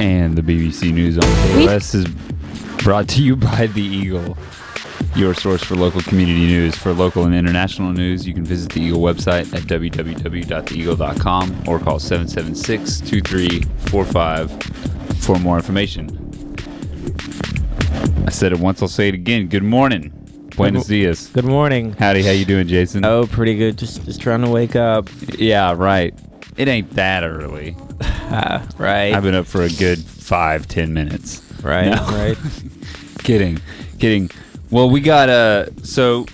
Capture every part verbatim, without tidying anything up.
And the B B C News on K O S is brought to you by The Eagle, your source for local community news. For local and international news, you can visit the Eagle website at w w w dot the eagle dot com or call seven seven six, two three four five for more information. I said it once, I'll say it again. Good morning. Buenos dias. Good morning. Howdy, how you doing, Jason? Oh, pretty good. Just just trying to wake up. Yeah, right. It ain't that early. Uh, right. I've been up for a good five, ten minutes. Right, No. right. Kidding, kidding. Well, we got a so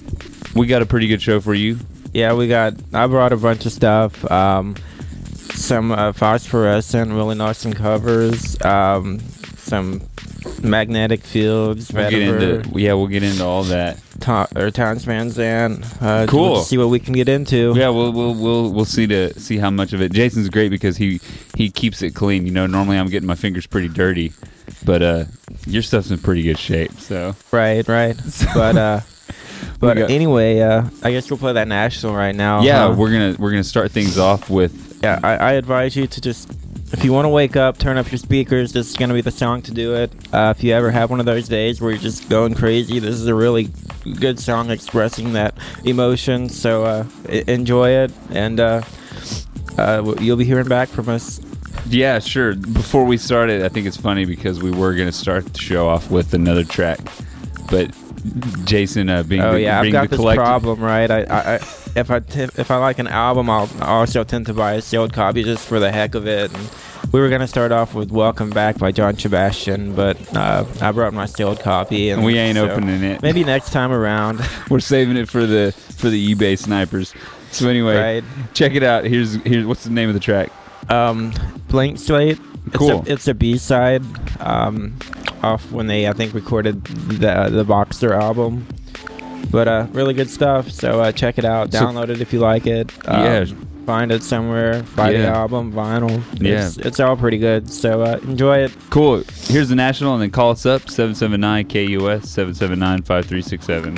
we got a pretty good show for you. Yeah, we got. I brought a bunch of stuff. Um, some uh, phosphorescent, really nice covers. Um, some magnetic fields. We'll get into yeah, we'll get into all that. Ta- or Town Spanzan. Uh, Cool. We'll see what we can get into. Yeah, we'll we'll we'll we'll see to see how much of it. Jason's great because he he keeps it clean. You know, normally I'm getting my fingers pretty dirty, but uh, your stuff's in pretty good shape. So Right, right. But uh, but got- anyway, uh, I guess we'll play that national right now. yeah, huh? we're gonna we're gonna start things off with Yeah, I, I advise you to just, if you want to wake up, turn up your speakers. This is going to be the song to do it. Uh, if you ever have one of those days where you're just going crazy, this is a really good song expressing that emotion. So uh, e- enjoy it, and uh, uh, w- you'll be hearing back from us. yeah, sure. Before we started, I think it's funny because we were gonna start the show off with another track, but Jason uh, being Oh the, yeah, I've being got the this collective, problem, right? I, I, I if I t- if I like an album, I'll I also tend to buy a sealed copy just for the heck of it. And we were gonna start off with "Welcome Back" by John Sebastian, but uh, I brought my sealed copy, and and we ain't so opening it. Maybe next time around. We're saving it for the for the eBay snipers. So anyway, Right. check it out. Here's here's what's the name of the track? Um, Blank Slate. It's Cool. A, it's a B-side um, off when they I think recorded the the Boxer album. But uh, really good stuff. So uh, check it out. So- Download it if you like it. Um, Yeah. Find it somewhere. Buy the Yeah. album, vinyl. Yeah. It's, it's all pretty good. So uh, enjoy it. Cool. Here's the national, and then call us up seven seven nine K U S seven seven nine five three six seven.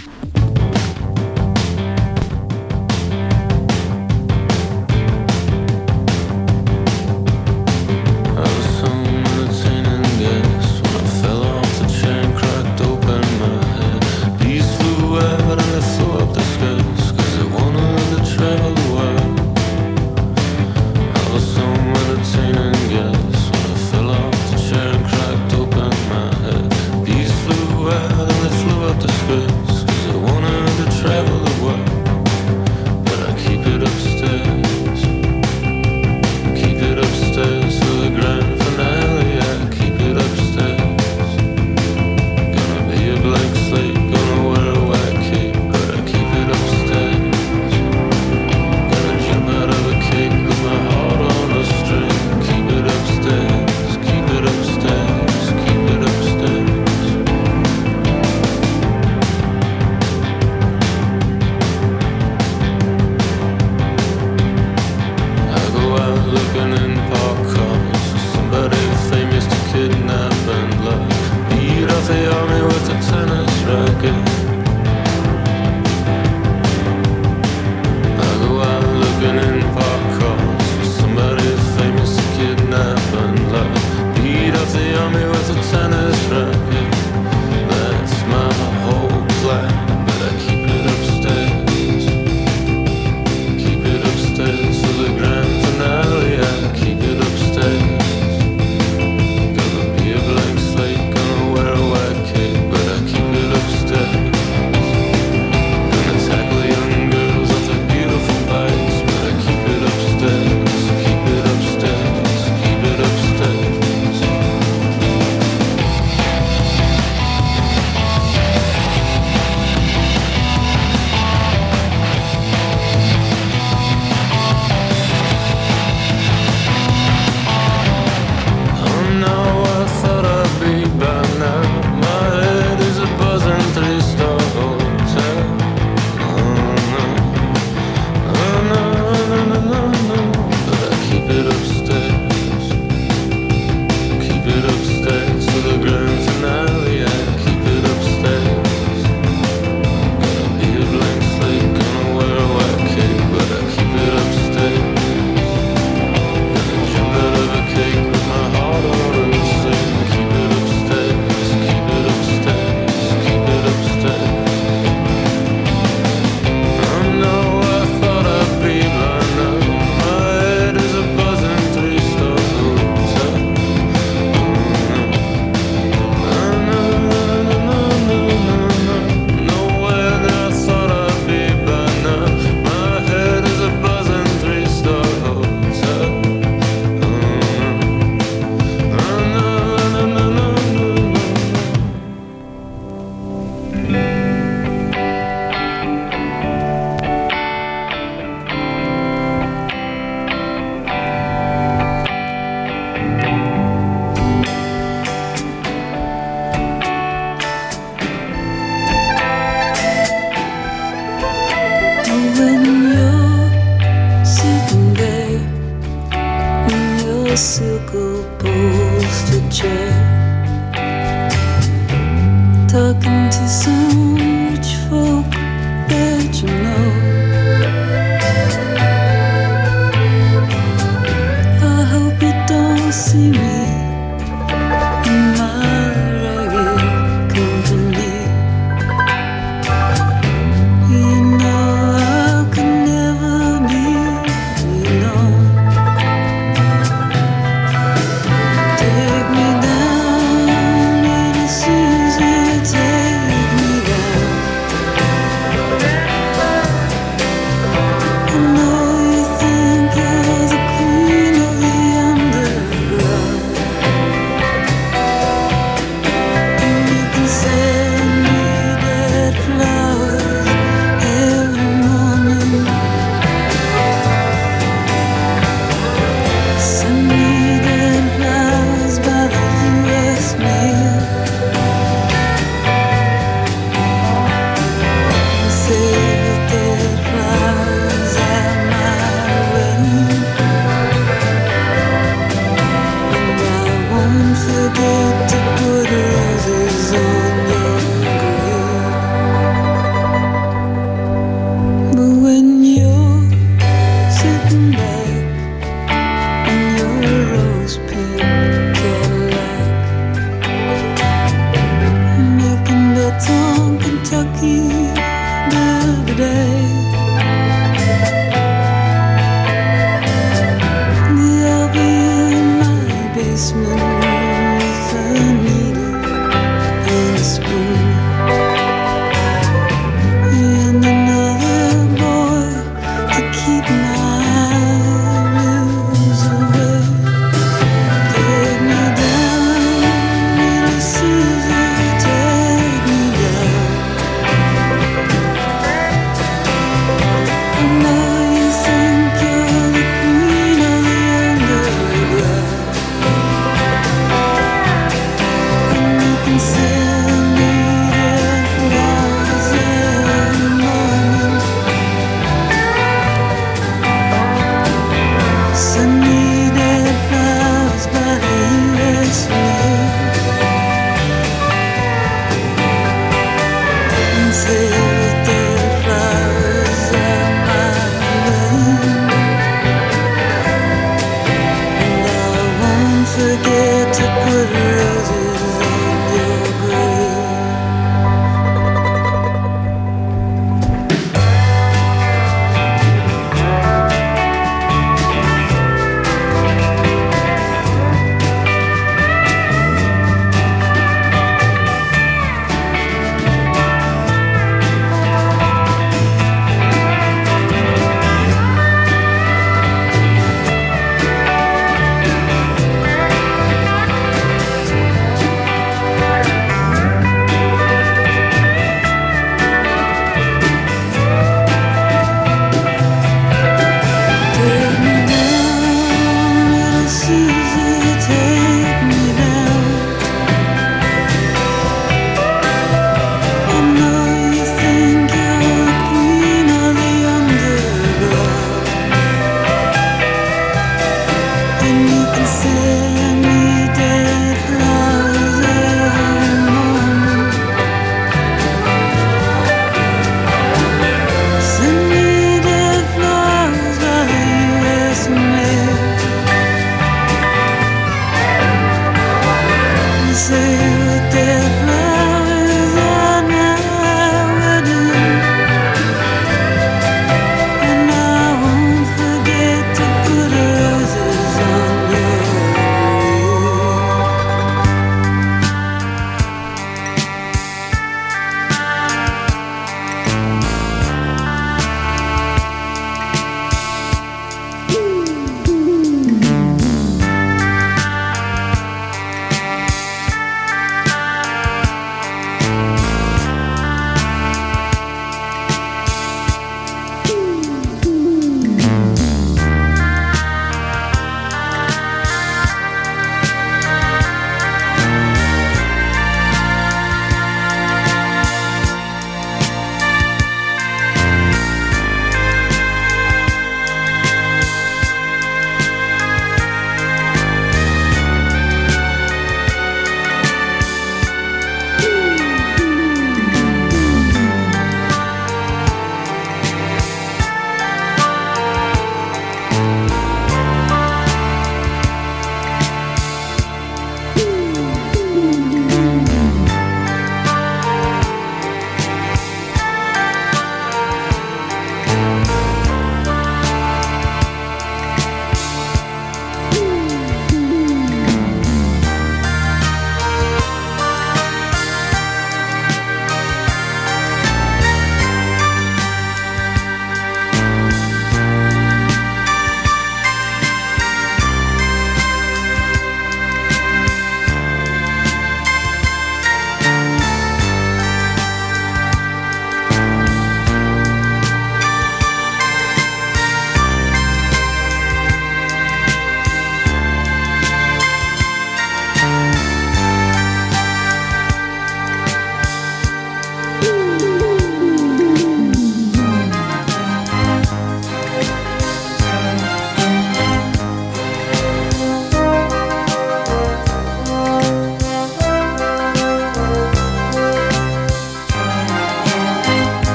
I was so entertaining, guess when I fell off the chain, cracked open my head. Bees flew out and they flew up the skies, 'cause they wanted to travel the world. I was so entertaining, guess when I fell off the chain, cracked open my head. Bees flew out and they flew up the skies, 'cause they chair, talking to some rich folk that you know. I hope you don't see me in my ragged company. You know I could never be alone. Take me down, little Susie, take me down. I know you think you're the queen of the underground, and you can send me dead flowers every morning. Send me dead flowers by the U S mail. Save dead flowers at my wedding, and I won't forget to put roses on your grave. But when you're sitting back in your rose pink Cadillac, making bets on Kentucky Day, I'll be in my basement room with a needle and a spoon, and another boy to keep my blues away. Take me down, little Susie, take me down. I know you think you're the queen of the underground, and you can send me dead flowers every morning. Send me dead flowers by the U S mail, and save dead flowers at my wedding, and I won't forget to put roses on your grave. Take me down, little Susie, take me down. I know you think you're the queen of the underground, and you can send me dead flowers every morning. Send me dead flowers by the U S mail, and save dead flowers at my wedding, and I won't forget to put roses on your grave.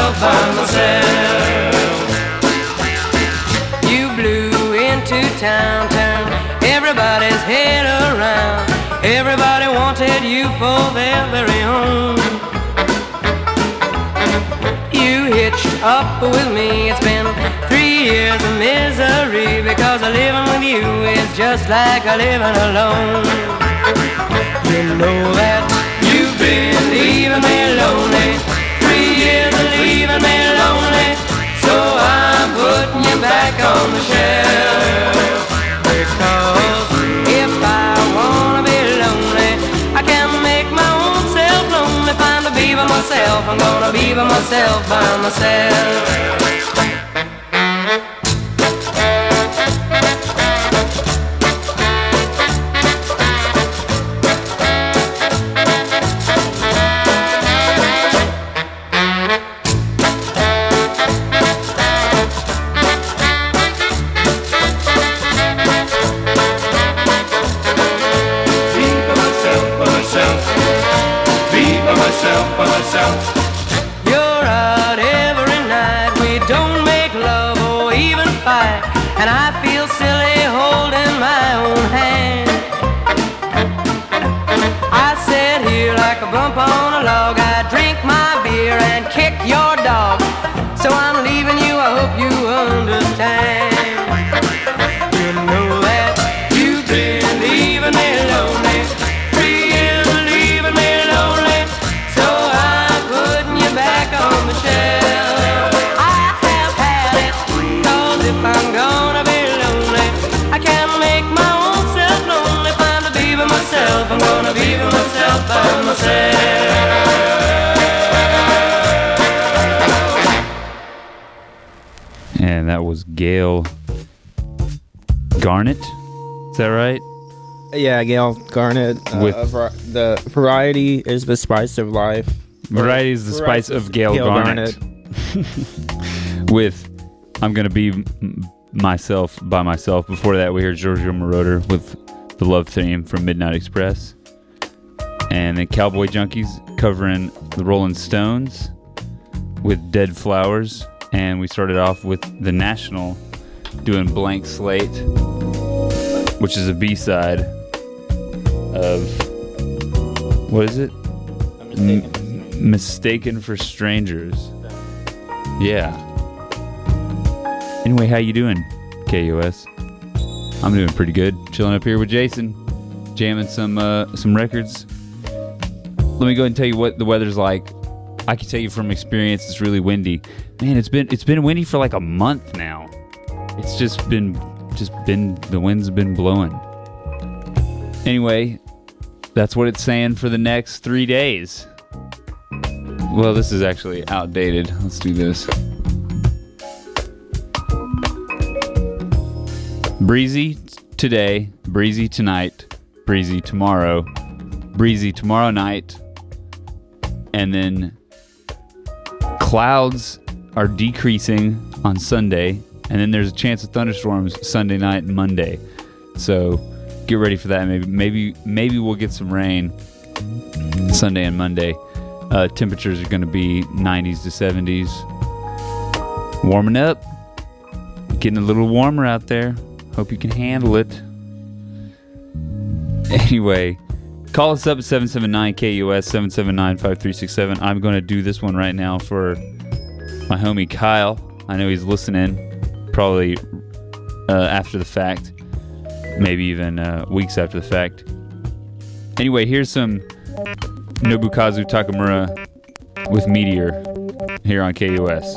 myself by myself. You blew into town, turned everybody's head around. Everybody wanted you for their very own. You hitched up with me. It's been three years of misery, because living with you is just like living alone. You know that you've been leaving me lonely, three years of leaving me lonely. So I'm putting you back on the shelf, because if I wanna be lonely, I can make my own self lonely. Find to be by myself, I'm gonna be by myself, by myself. You're out every night, we don't make love or even fight, and I feel silly holding my own hand. I sit here like a bump on a log, I drink my beer and kick your dog. So I'm leaving you, I hope you understand. You know that you've been leaving me lonely, three years of leaving me lonely. So I'm putting you back on the shelf. I have had it, cause if I'm gonna be lonely, I can make my own self lonely. Find to be by myself, I'm gonna be by myself, by myself. And that was Gail Garnett. Is that right? Yeah, Gail Garnett. Uh, With- var- the variety is the spice of life. Variety is the spice of Gail, Garnett. With I'm Gonna Be M- Myself by Myself. Before that, we heard Giorgio Moroder with the love theme from Midnight Express. And then Cowboy Junkies covering the Rolling Stones with Dead Flowers. And we started off with The National doing Blank Slate, which is a B-side of, what is it? M- Mistaken for Strangers. Yeah. Anyway, how you doing, K U S? I'm doing pretty good. Chilling up here with Jason, jamming some uh, some records. Let me go ahead and tell you what the weather's like. I can tell you from experience, it's really windy. Man, it's been it's been windy for like a month now. It's just been just been the wind's been blowing. Anyway, that's what it's saying for the next three days. Well, this is actually outdated. Let's do this. Breezy today, breezy tonight, breezy tomorrow, breezy tomorrow night, and then clouds are decreasing on Sunday, and then there's a chance of thunderstorms Sunday night and Monday. So get ready for that. Maybe maybe maybe we'll get some rain Sunday and Monday. Uh, temperatures are going to be nineties to seventies. Warming up. Getting a little warmer out there. Hope you can handle it. Anyway, call us up at seven seven nine K U S, seven seven nine, five three six seven. I'm going to do this one right now for my homie Kyle. I know he's listening, probably uh, after the fact, maybe even uh, weeks after the fact. Anyway, here's some Nobukazu Takamura with Meteor here on K U S.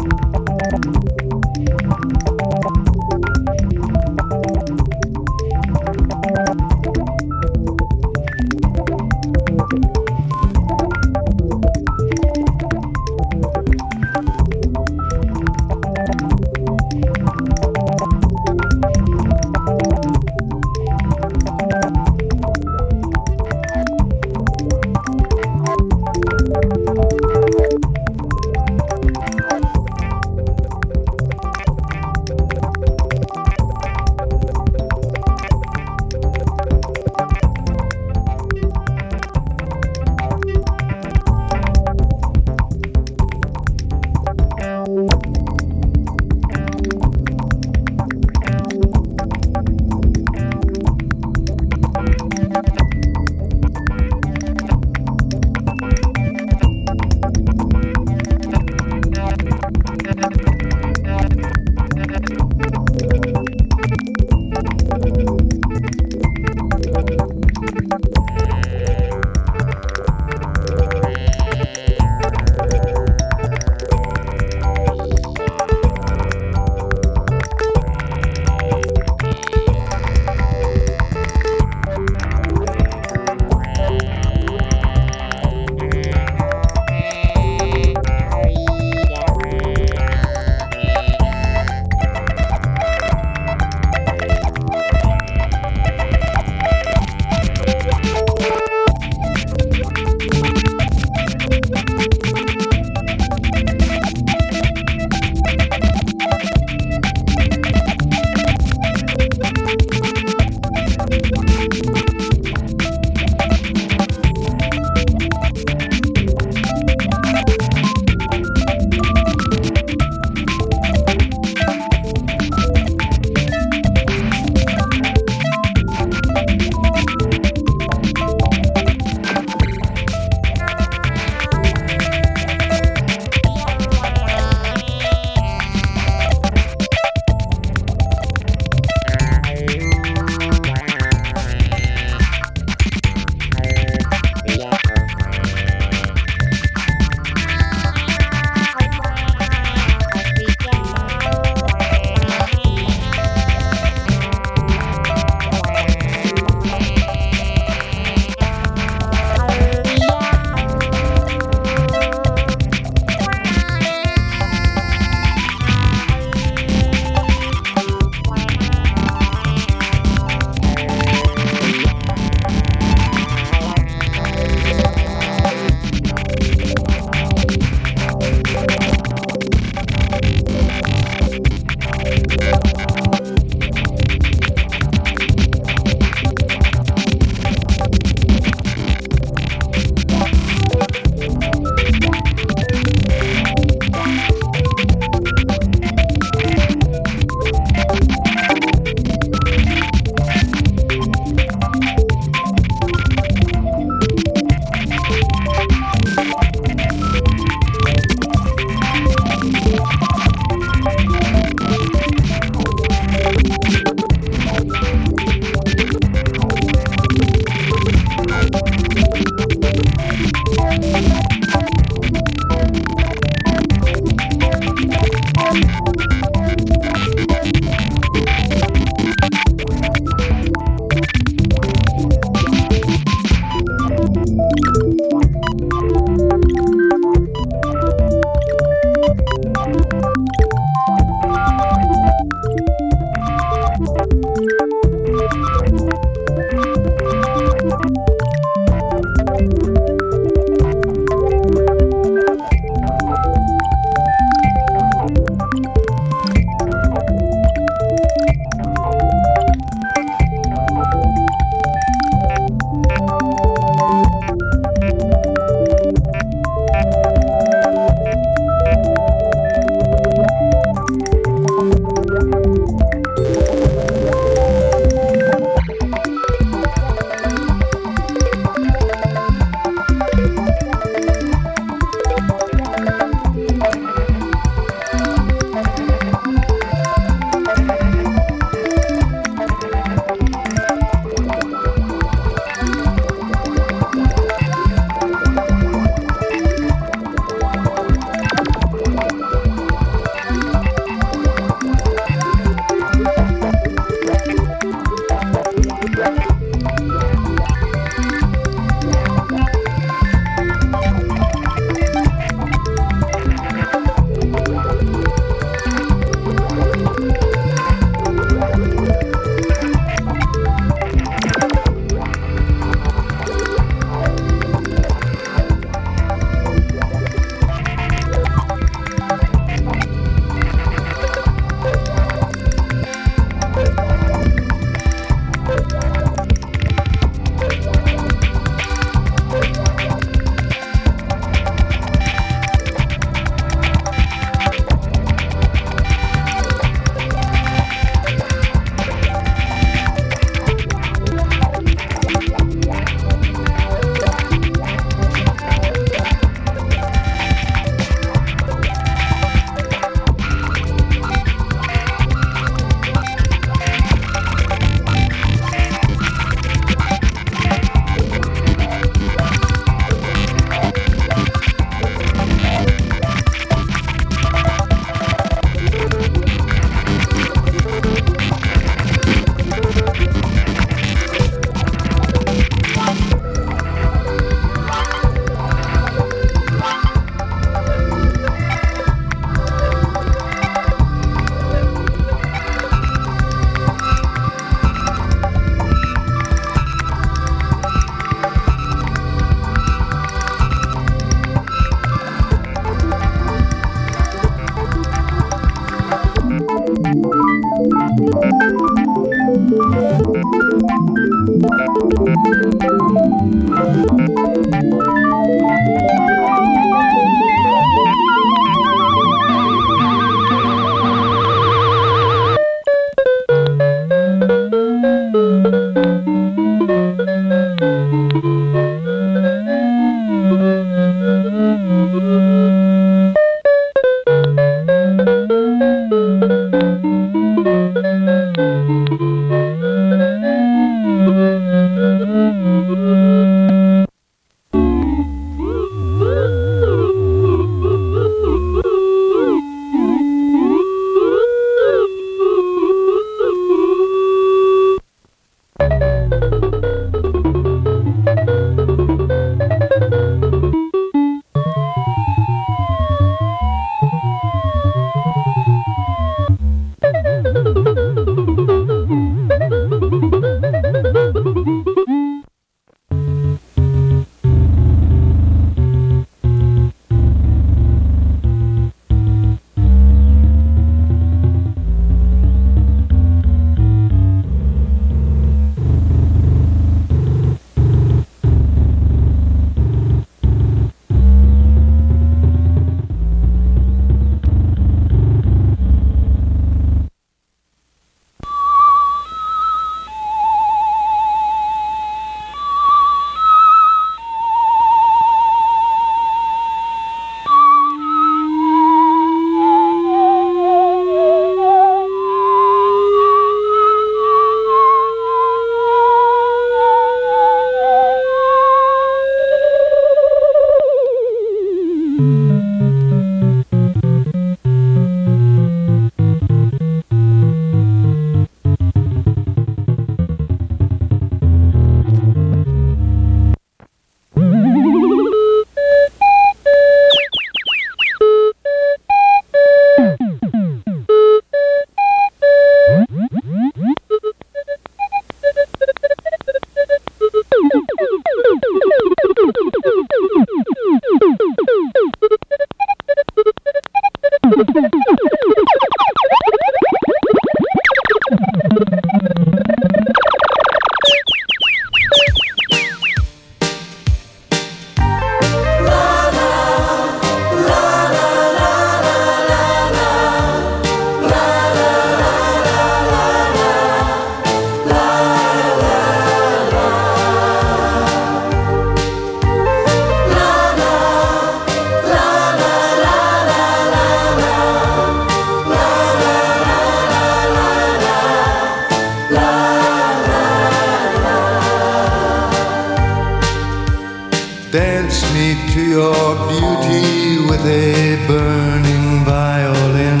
Dance me to your beauty with a burning violin.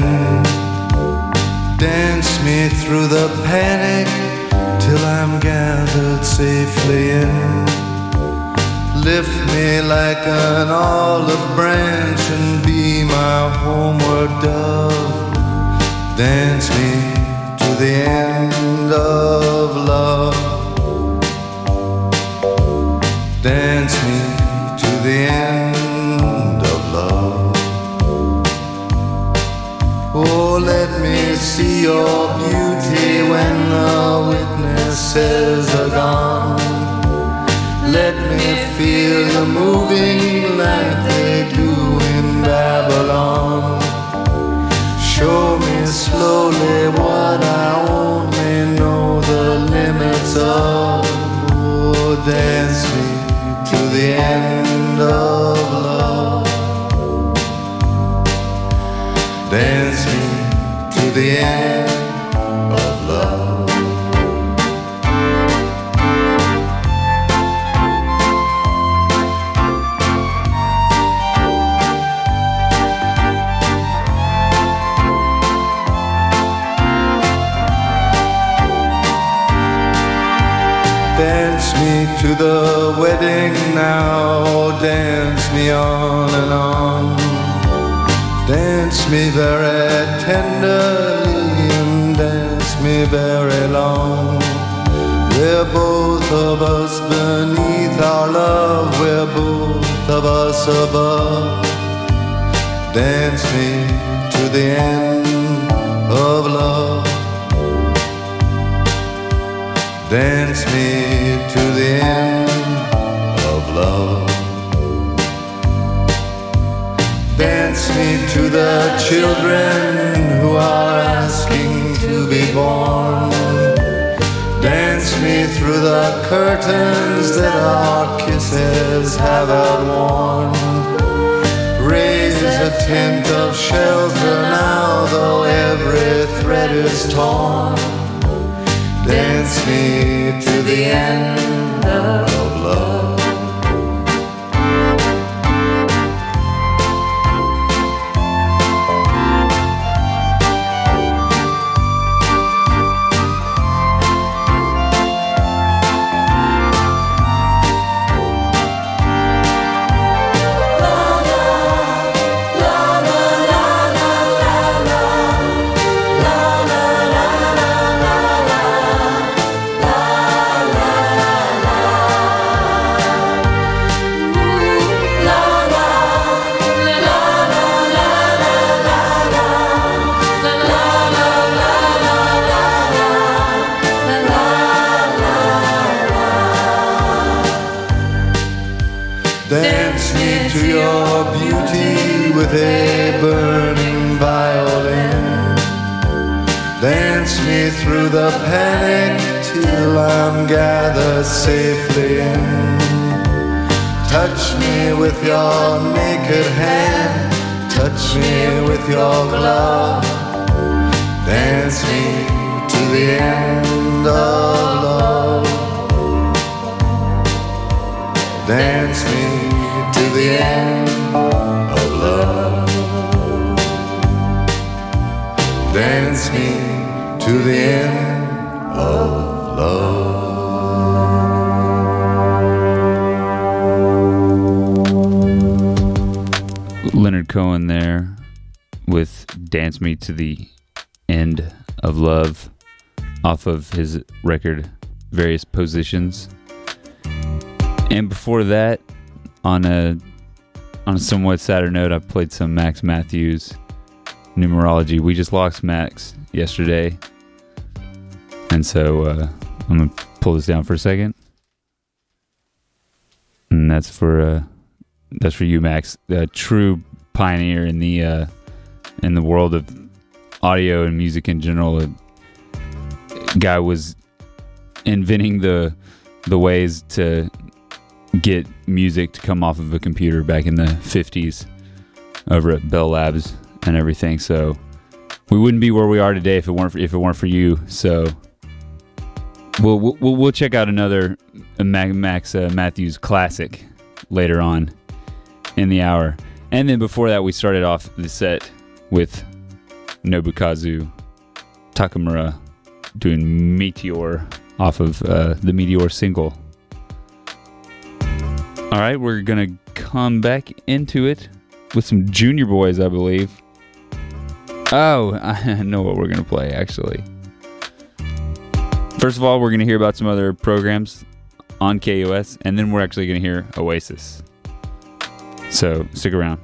Dance me through the panic till I'm gathered safely in. Lift me like an olive branch and be my homeward dove. Dance me to the end of love. Dance me to the end of love. Oh, let me see your beauty when the witnesses are gone. Let me feel you moving like they do in Babylon. Show me slowly what I only know the limits of. Oh, dance me to the end of love. Dance me to the end of love. Dance me to the wedding now, dance me on and on. Dance me very tenderly and dance me very long. We're both of us beneath our love, we're both of us above. Dance me to the end of love. Dance me to the end of love. Dance me to the children who are asking to be born. Dance me through the curtains that our kisses have outworn. Raise a tent of shelter now, though every thread is torn. Dance me to the end of love. Dance me to your beauty with a burning violin. Dance me through the panic till I'm gathered safely in. Touch me with your naked hand, touch me with your glove. Dance me to the end of love. Dance me to the end of love. Dance me to the end of love. Leonard Cohen there with Dance Me to the End of Love off of his record Various Positions. And before that, on a on a somewhat sadder note, I played some Max Matthews numerology. We just lost Max yesterday, and so uh, I'm gonna pull this down for a second, and that's for uh, that's for you, Max, a true pioneer in the uh, in the world of audio and music in general. A guy was inventing the the ways to get music to come off of a computer back in the fifties over at Bell Labs and everything. So we wouldn't be where we are today if it weren't for, if it weren't for you. So we'll we'll we'll check out another Max uh, Matthews classic later on in the hour. And then before that, we started off the set with Nobukazu Takamura doing Meteor off of uh, the Meteor single. All right, we're going to come back into it with some Junior Boys, I believe. Oh, I know what we're going to play, actually. First of all, we're going to hear about some other programs on K O S, and then we're actually going to hear Oasis. So, stick around.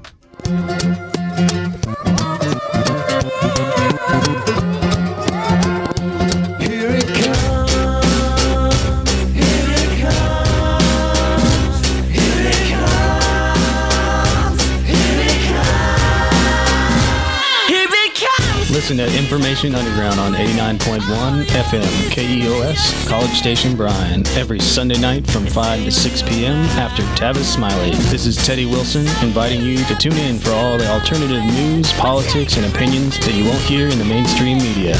Listen to Information Underground on eighty-nine point one F M K E O S, College Station Bryan, every Sunday night from five to six p.m. after Tavis Smiley. This is Teddy Wilson inviting you to tune in for all the alternative news, politics, and opinions that you won't hear in the mainstream media.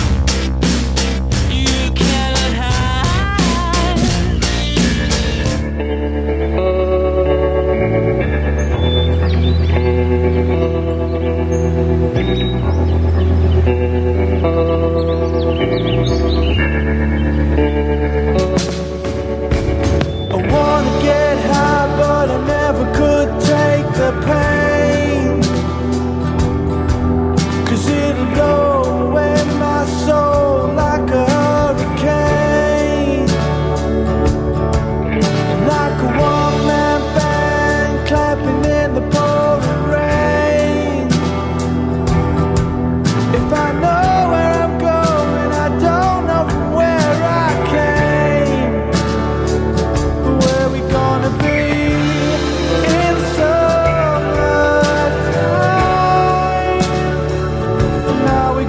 Now we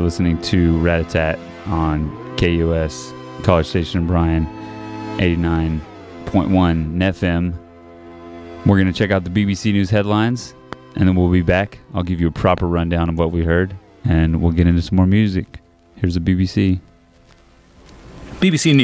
listening to Rat-a-Tat on K U S, College Station in Bryan, eighty-nine point one F M. We're going to check out the B B C News headlines, and then we'll be back. I'll give you a proper rundown of what we heard, and we'll get into some more music. Here's the B B C. B B C News.